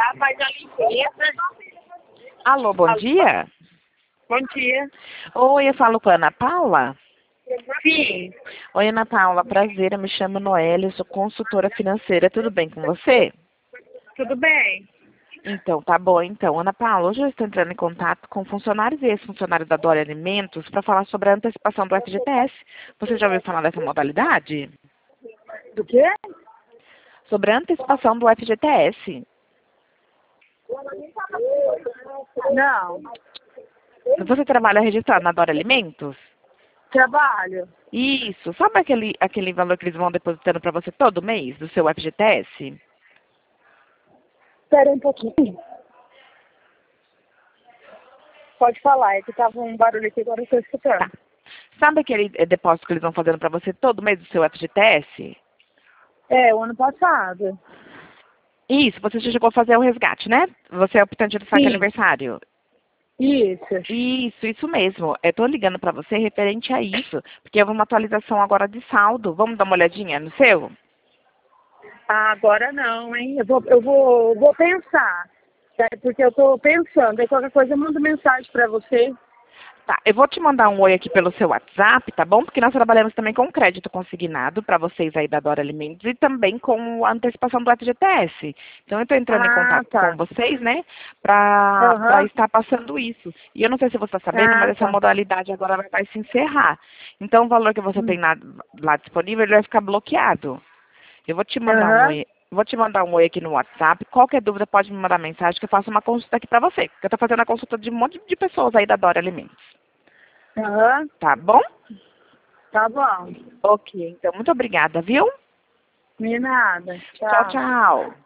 lá, faz a limpeza. Alô, bom dia. Bom dia. Oi, eu falo com a Ana Paula. Sim, Oi, Ana Paula, prazer, eu me chamo Noélia, eu sou consultora financeira, tudo bem com você? tudo bem? Então, tá bom. Então, Ana Paula, hoje eu estou entrando em contato com funcionários e ex-funcionários da Dora Alimentos para falar sobre a antecipação do FGTS. Você já ouviu falar dessa modalidade? Do quê? Sobre a antecipação do FGTS. Não, Você trabalha registrado na Dora Alimentos? trabalho. Isso. Sabe aquele valor que eles vão depositando para você todo mês do seu FGTS? Espera um pouquinho. Pode falar, é que tava um barulho aqui, agora eu estou escutando. Tá. Sabe aquele depósito que eles vão fazendo para você todo mês do seu FGTS? É, o ano passado. Isso, você já chegou a fazer o resgate, né? Você é optante do saque Sim. aniversário. Isso. Isso mesmo. Eu tô ligando para você referente a isso, porque houve uma atualização agora de saldo. Vamos dar uma olhadinha no seu? Ah, agora não, hein? Eu vou pensar. Tá? Porque eu tô pensando. Aí qualquer coisa eu mando mensagem pra você. Tá, eu vou te mandar um oi aqui pelo seu WhatsApp, tá bom? Porque nós trabalhamos também com crédito consignado para vocês aí da Dora Alimentos e também com a antecipação do FGTS. Então eu estou entrando em Ah, contato com tá. vocês, né, para Aham. estar passando isso. E eu não sei se você está sabendo, mas Ah, essa tá. modalidade agora vai se encerrar. Então o valor que você Hum. tem lá disponível, ele vai ficar bloqueado. Eu vou te mandar um Aham. oi. Vou te mandar um oi aqui no WhatsApp. Qualquer dúvida pode me mandar mensagem que eu faço uma consulta aqui para você. Porque eu estou fazendo a consulta de um monte de pessoas aí da Dora Alimentos. Aham. Tá bom? Tá bom. Ok, então muito obrigada, viu? De nada. Tchau, Tchau. tchau.